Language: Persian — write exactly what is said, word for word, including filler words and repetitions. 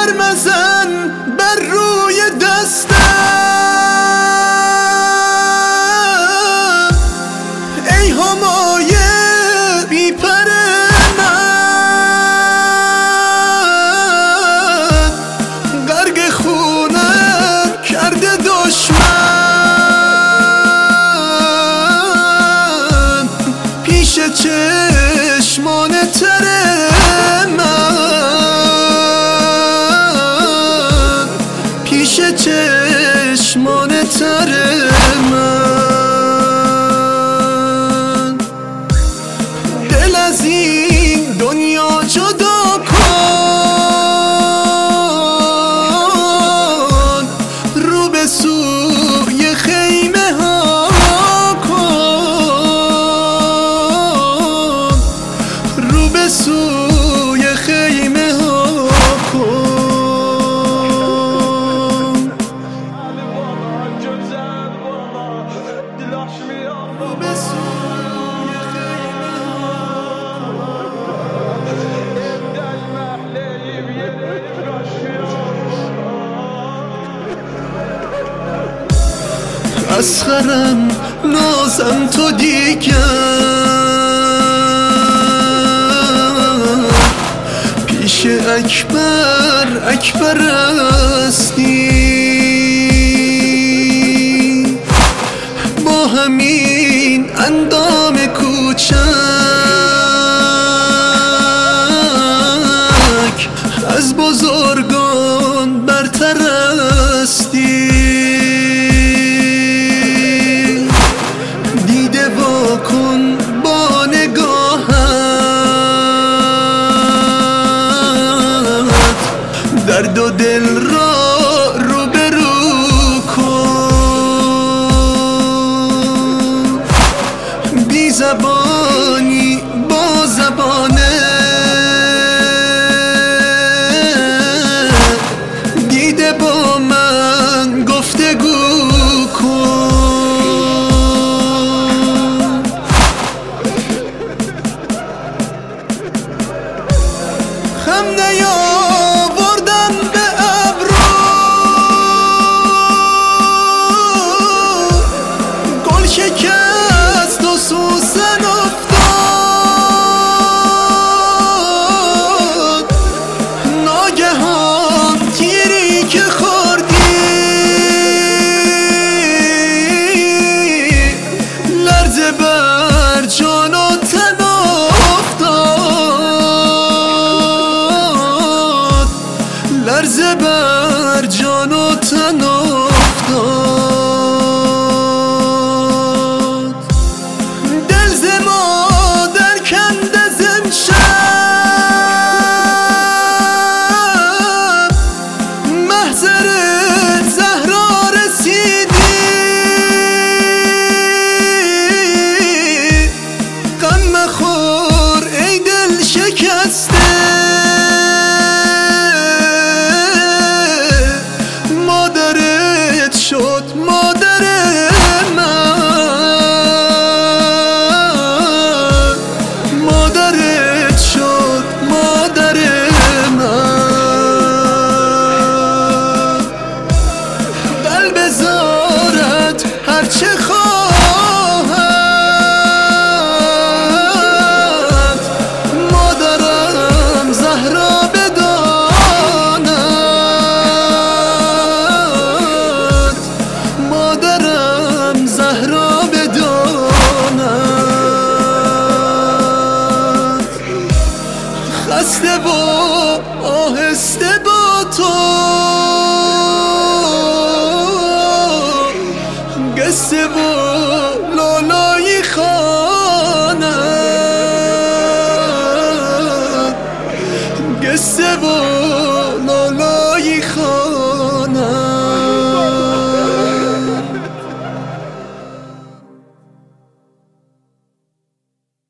سر مزن بر روی دستم، ای همایه بی پر من، غرق خونم کرده دشمن، پیش چشمان تر من، پیش چشمان تر من. دل از این دنیا جدا کن، رو به سوی خیمه ها کن، رو به سوی خیمه ها کن. رو به سوی خیمه ها. اسخرم نازم تو دیگر، پیش اکبر اکبر هستی، با همین اندام کوچک از بزرگان برتر هستی. دیده وا کن با نگاهت، درد و دل را روبرو کن. بی زبانی با زبانه، دیده با من گفتگو کن. خم نیاوردم به ابرو، گل شکست و سوسن افتاد، ناگهان تیری که خوردی لرزه بر جان و تن افتاد، لرزه بر جان و تن افتاد. دل ز مادر کنده ز امشب، محضر زهرا رسیدی، غم مخور ای دل شکسته، مادرت شد مادر من، مادرت شد مادر من. قلب زارت هرچه خواهد، مادرم زهرا بداند، مادرم زهرا بداند. خسته و آهسته با تو قصه و لالایی خواند، قصه و